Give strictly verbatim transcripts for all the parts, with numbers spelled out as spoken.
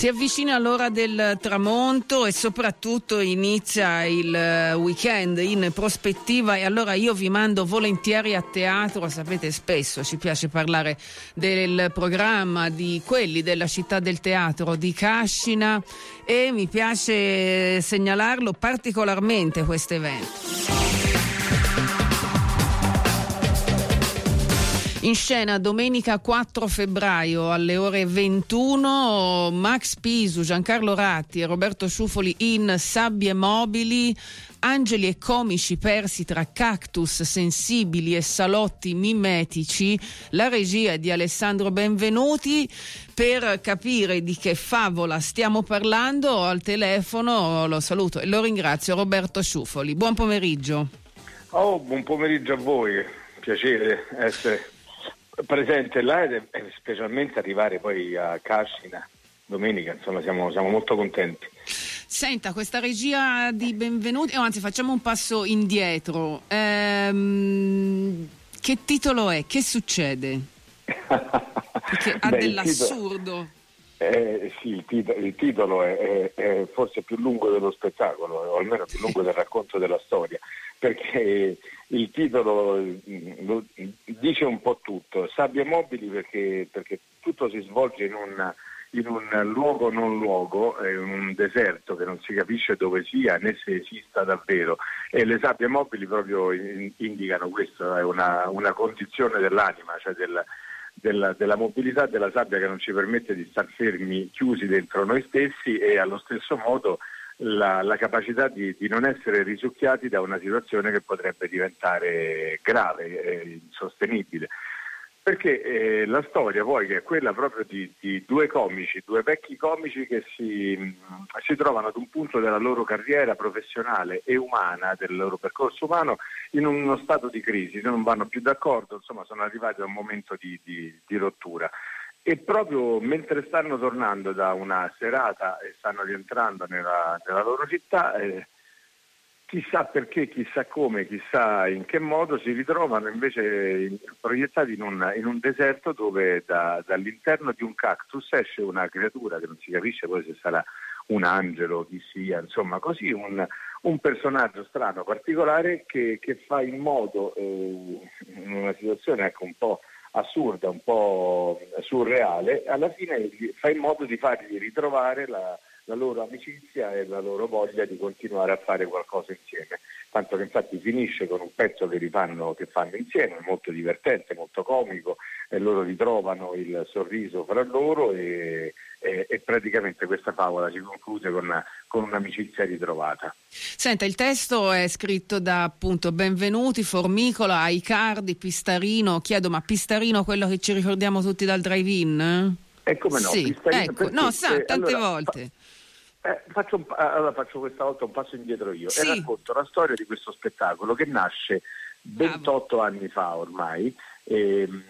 Si avvicina l'ora del tramonto e soprattutto inizia il weekend in prospettiva, e allora io vi mando volentieri a teatro. Sapete, spesso ci piace parlare del programma di quelli della Città del Teatro di Cascina e mi piace segnalarlo particolarmente questo evento. In scena domenica quattro febbraio alle ore ventuno Max Pisu, Giancarlo Ratti e Roberto Sciufoli in Sabbie Mobili, angeli e comici persi tra cactus sensibili e salotti mimetici. La regia è di Alessandro Benvenuti. Per capire di che favola stiamo parlando, al telefono lo saluto e lo ringrazio, Roberto Sciufoli. Buon pomeriggio. Oh, buon pomeriggio a voi, piacere essere presente là e specialmente arrivare poi a Cascina domenica, insomma siamo, siamo molto contenti. Senta, questa regia di Benvenuti, o oh, anzi facciamo un passo indietro, ehm, che titolo è? Che succede? Perché ha Beh, dell'assurdo. Eh, sì, il titolo, il titolo è, è, è forse più lungo dello spettacolo, o almeno più lungo del racconto della storia, perché il titolo lo, dice un po' tutto. Sabbie mobili perché, perché tutto si svolge in un, in un luogo non luogo, in un deserto che non si capisce dove sia né se esista davvero, e le sabbie mobili proprio indicano questo, è una, una condizione dell'anima, cioè del Della, della mobilità della sabbia che non ci permette di star fermi, chiusi dentro noi stessi, e allo stesso modo la, la capacità di, di non essere risucchiati da una situazione che potrebbe diventare grave e insostenibile. Perché eh, la storia poi, che è quella proprio di, di due comici, due vecchi comici che si, si trovano ad un punto della loro carriera professionale e umana, del loro percorso umano, in uno stato di crisi, non vanno più d'accordo, insomma sono arrivati a un momento di, di, di rottura. E proprio mentre stanno tornando da una serata e stanno rientrando nella, nella loro città, eh, chissà perché, chissà come, chissà in che modo si ritrovano invece proiettati in un, in un deserto dove da, dall'interno di un cactus esce una creatura che non si capisce poi se sarà un angelo, chi sia, insomma così, un, un personaggio strano, particolare, che, che fa in modo, eh, in una situazione ecco un po' assurda, un po' surreale, alla fine fa in modo di fargli ritrovare la la loro amicizia e la loro voglia di continuare a fare qualcosa insieme, tanto che infatti finisce con un pezzo che rifanno, che fanno insieme, molto divertente, molto comico, e loro ritrovano il sorriso fra loro e, e, e praticamente questa favola si conclude con, con un'amicizia ritrovata. Senta, il testo è scritto da appunto Benvenuti, Formicola, Aicardi, Pistarino. Chiedo, ma Pistarino quello che ci ricordiamo tutti dal drive-in? E come no? Sì, Pistarino, ecco, perché, no, sa, eh, tante allora, volte. Eh, faccio, un, allora faccio questa volta un passo indietro io sì. e racconto la storia di questo spettacolo che nasce ventotto Bravo. anni fa ormai, e, mh,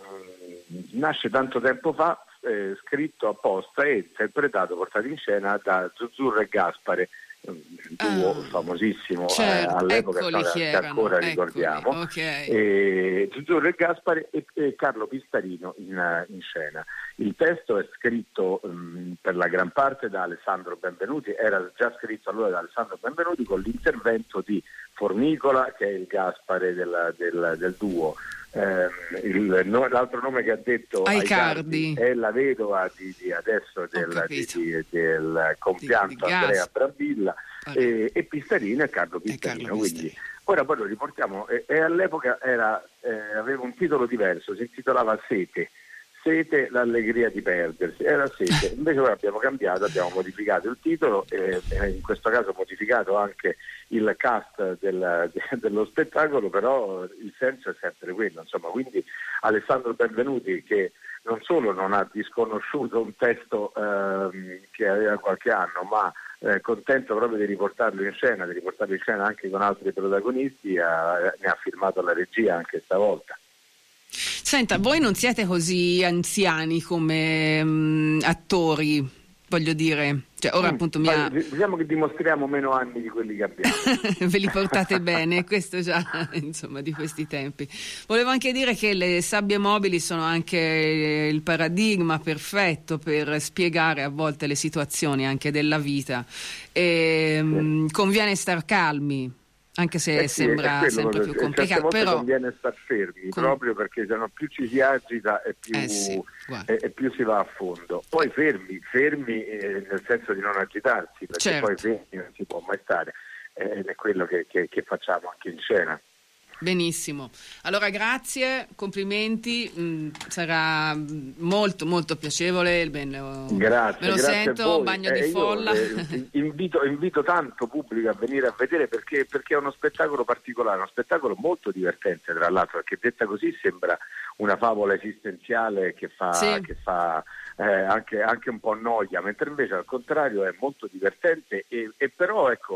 nasce tanto tempo fa, eh, scritto apposta e interpretato, portato in scena da Zuzzurro e Gaspare, un duo ah, famosissimo, certo, eh, all'epoca eccoli che erano, ancora eccoli, ricordiamo, okay. e Zuzzurro e Gaspare e, e Carlo Pistarino in, in scena. Il testo è scritto um, per la gran parte da Alessandro Benvenuti, era già scritto allora da Alessandro Benvenuti con l'intervento di Formicola, che è il Gaspare del, del, del duo. Eh, il, no, l'altro nome che ha detto Aicardi è la vedova di, di adesso del, di, di, del compianto di, di Andrea Brambilla, okay. e, e Pistarino e Carlo Pistarino, Carlo quindi Pistarino. Ora poi lo riportiamo e, e all'epoca era, eh, aveva un titolo diverso, si intitolava Sete. Sete, l'allegria di perdersi, era Sete, invece ora abbiamo cambiato, abbiamo modificato il titolo e in questo caso modificato anche il cast del, de, dello spettacolo, però il senso è sempre quello, insomma, quindi Alessandro Benvenuti, che non solo non ha disconosciuto un testo ehm, che aveva qualche anno, ma eh, contento proprio di riportarlo in scena, di riportarlo in scena anche con altri protagonisti, ha, ne ha firmato la regia anche stavolta. Senta, voi non siete così anziani come um, attori, voglio dire, cioè ora mm, appunto mi ha... diciamo che dimostriamo meno anni di quelli che abbiamo. Ve li portate bene, questo già, insomma, di questi tempi. Volevo anche dire che le sabbie mobili sono anche il paradigma perfetto per spiegare a volte le situazioni anche della vita e sì. mh, conviene star calmi. Anche se eh sì, sembra quello, sempre più complicato, però conviene star fermi con... proprio perché se no più ci si agita e più, eh sì, e, e più si va a fondo. Poi fermi, fermi eh, nel senso di non agitarsi, perché certo. poi fermi non si può mai stare, eh, ed è quello che, che, che facciamo anche in scena. Benissimo, allora grazie, complimenti, mh, sarà molto molto piacevole, ben, grazie, me lo grazie sento, bagno eh, di folla. Io, eh, invito, invito tanto pubblico a venire a vedere perché, perché è uno spettacolo particolare, uno spettacolo molto divertente tra l'altro, perché detta così sembra una favola esistenziale che fa, sì. che fa eh, anche, anche un po' noia, mentre invece al contrario è molto divertente e, e però ecco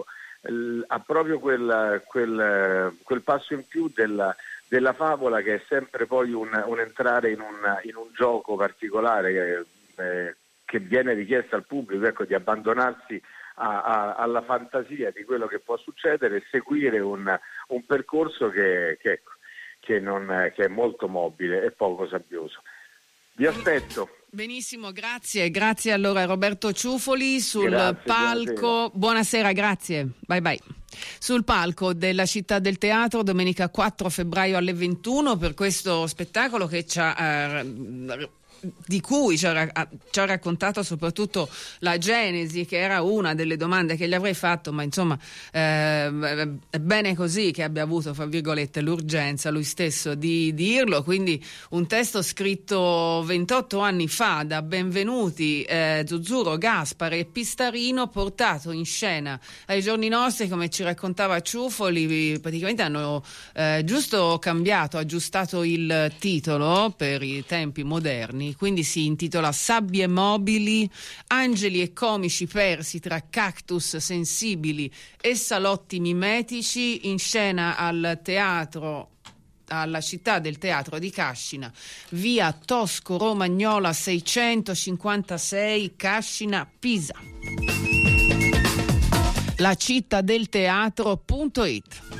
ha proprio quel, quel, quel passo in più della, della favola che è sempre poi un, un entrare in un, in un gioco particolare che, eh, che viene richiesto al pubblico, ecco, di abbandonarsi a, a, alla fantasia di quello che può succedere e seguire un, un percorso che, che, che, non, che è molto mobile e poco sabbioso. Vi aspetto. Benissimo, grazie. Grazie allora Roberto Ciufoli sul grazie, palco. Buonasera. buonasera, grazie. Bye bye. Sul palco della Città del Teatro domenica quattro febbraio alle ventuno per questo spettacolo che ci ha eh, di cui ci ha, ci ha raccontato soprattutto la genesi, che era una delle domande che gli avrei fatto, ma insomma eh, è bene così che abbia avuto, fra virgolette, l'urgenza lui stesso di dirlo. Quindi un testo scritto ventotto anni fa da Benvenuti, eh, Zuzzurro, Gaspare e Pistarino, portato in scena ai giorni nostri, come ci raccontava Ciufoli. Praticamente hanno eh, giusto cambiato, aggiustato il titolo per i tempi moderni, quindi si intitola Sabbie mobili, angeli e comici persi tra cactus sensibili e salotti mimetici, in scena al teatro alla Città del Teatro di Cascina, via Tosco Romagnola seicentocinquantasei, Cascina, Pisa. La città del teatro punto it